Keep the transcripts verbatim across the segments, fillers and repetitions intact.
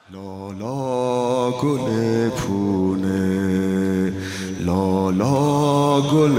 لالا گل پونه، لالا گل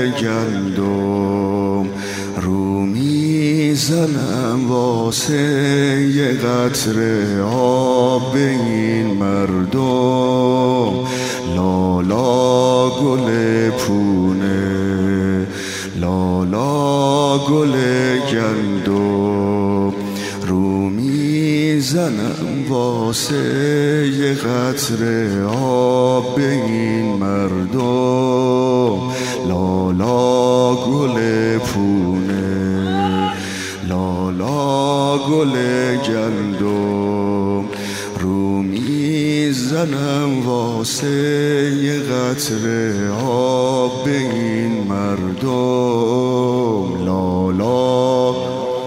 گندم، رو میزنم واسه یه قطره آب به این مردم. لالا گل پونه، لالا گل گندم، رو میزنم واسه یه قطره آب به این مردم. لالا گل پونه، لالا گل گندم، رو میزنم واسه یه قطره آب به این مردم. لالا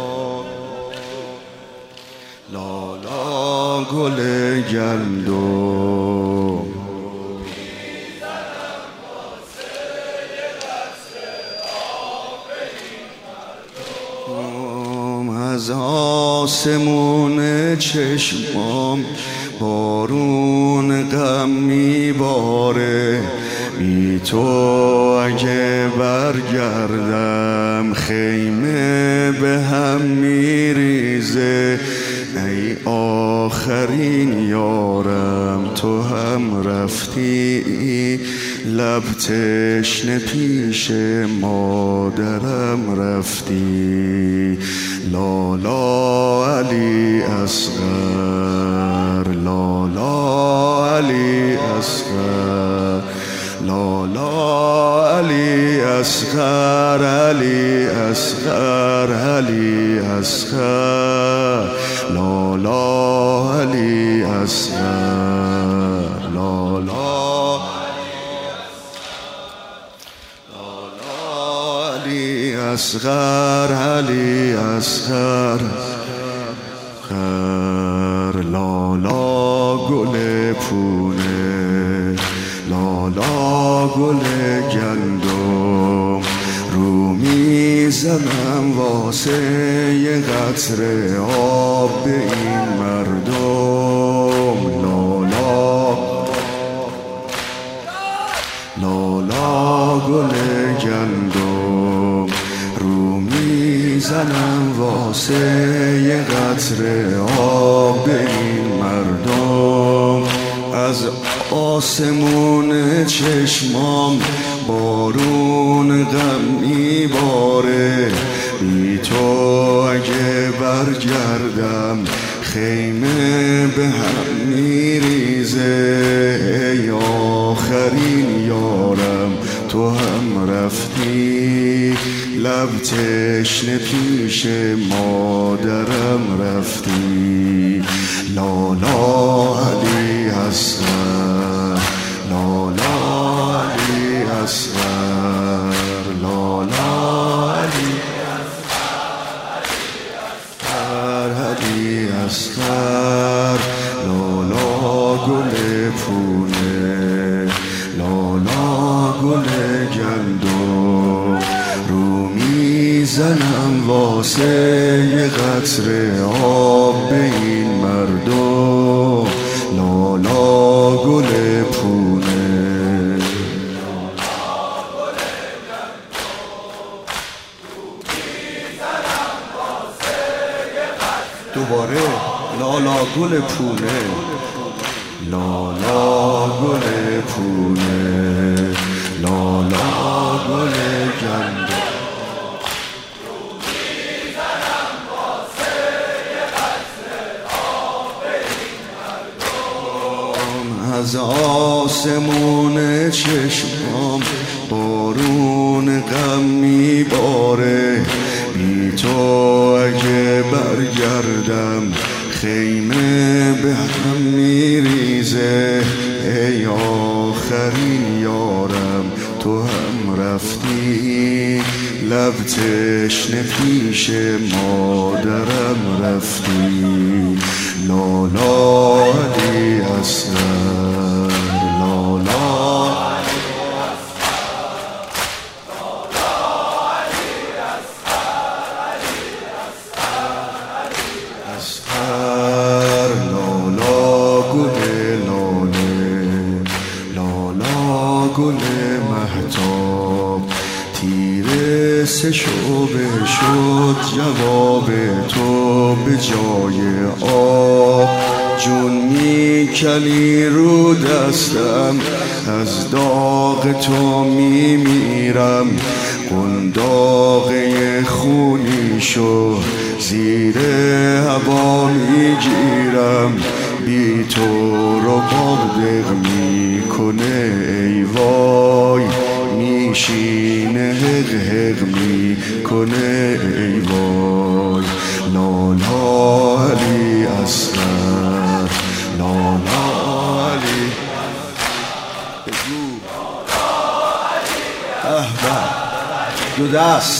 لالا گل گندم، از آسمون چشمام بارون غم میباره. بی تو اگه برگردم خیمه به هم میریزه. ای آخرین یارم تو هم رفتی، لب تشنه پیش مادرم رفتی. لالا علی اصغر، لالا علی اصغر، لالا علی اصغر، علی اصغر، علی اصغر، لالا علی اصغر، لالا علی اصغر، علی اصغر، لالا گل پونه، لالا گل گندم، رو میزنم واسه یه قطره آب به این مردم. لالا لالا گل گندم، رو میزنم واسه یه قطره آب به این مردم. از آسمون چشمام بارون غم میباره. بی تو اگه برگردم خیمه به هم میریزه. ای آخرین یارم تو هم رفتی، لب تشنه پیش مادرم رفتی. لالا علی اصغر، لالا علی اصغر، لالا علی اصغر، علی اصغر، لالا گل پونه، لالا گل گندم، رو میزنم واسه یه قطره آب به این مردم. لالا گل پونه، دوباره لالا گل پونه، لالا گل پونه، لالا گل گندم، از آسمون چشمام بارون غم میباره. بی تو اگه برگردم خیمه به هم میریزه. ای آخرین یارم تو هم رفتی، لب تشنه پیش مادرم رفتی. لالا علی اصغر، لالا اصغر، لالا سه شعبه شد جواب تو به جای آب. جون میکنی رو دستم از داغ تو میمیرم. قنداقه خونی شو زیر هوا میگیرم. بی تو رو بابدق میکنه ای وای. میشینه حق حق میکنه ای وای. لالا علی اصغر، لالا علی بگو احبه دو دست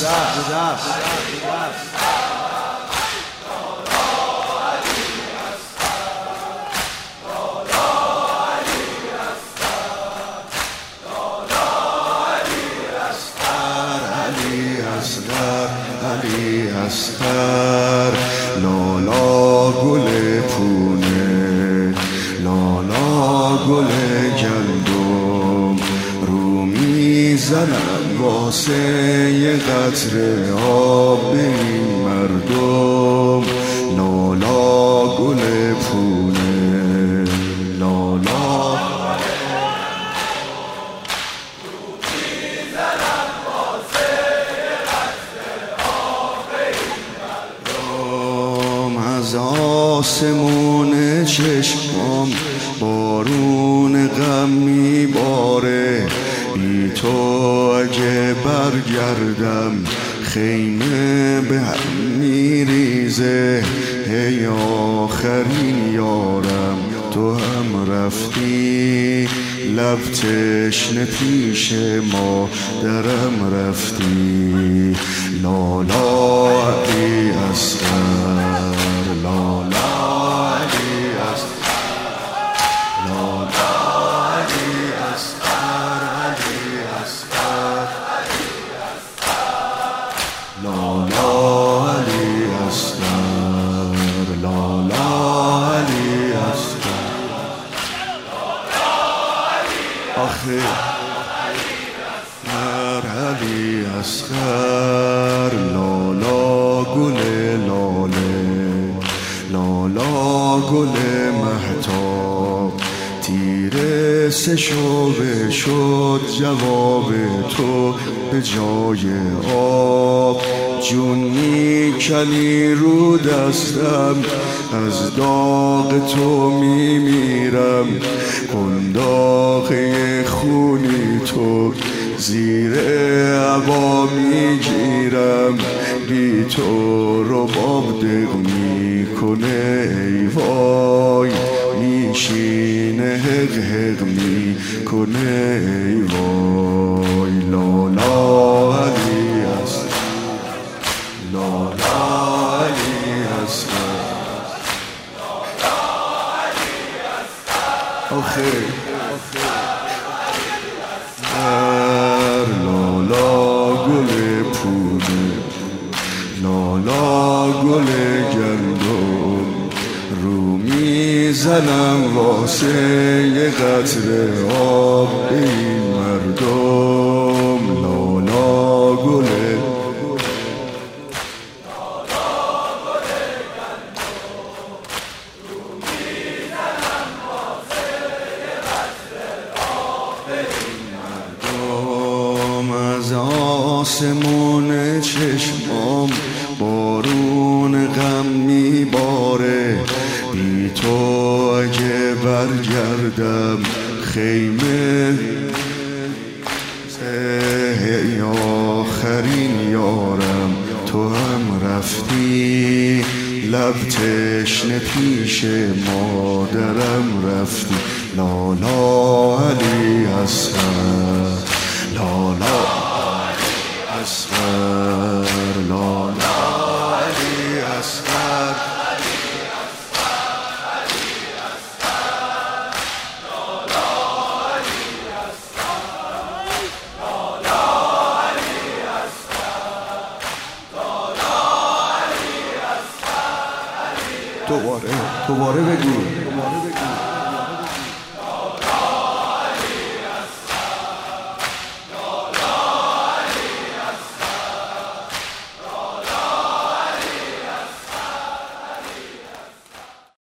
علی اصغر. لالا گل پونه، لالا گل گندم، رو میزنم واسه یه قطره آب به این مردم. لالا گل پونه، لالا از آسمون چشمام بارون غم میباره. بی تو اگه برگردم خیمه به هم میریزه. ای آخرین یارم تو هم رفتی، لب تشنه پیش ما درم رفتی. لالا علی اصغر، لالا علی اصغر، لالا علی اصغر، علی اصغر، لالا علی اصغر، لالا علی اصغر. آخه علی اصغر. لالا گل لاله، لالا گل مهتاب، تیر سه شعبه شد جواب تو به جای آب. جون میکنی رو دستم از داغ تو میمیرم. قنداقه خونی تو زیر هوا میگیرم. بی تو رو بابدق میکنه ای وای. میشینه حق حق میکنه ای وای. لالا علی اصغر، لالا علی اصغر. آخه لالا گل پونه، لالا گل گندم، رو میزنم واسه یه قطره آب به این مردم. لالا گل از آسمون چشمام بارون غم میباره. بی تو اگه برگردم خیمه ای آخرین یارم تو هم رفتی. لب تشنه پیش مادرم رفتی. لالا علی اصغر، لالا اصغر، لالا علی اصغر. دوباره دوباره بگو.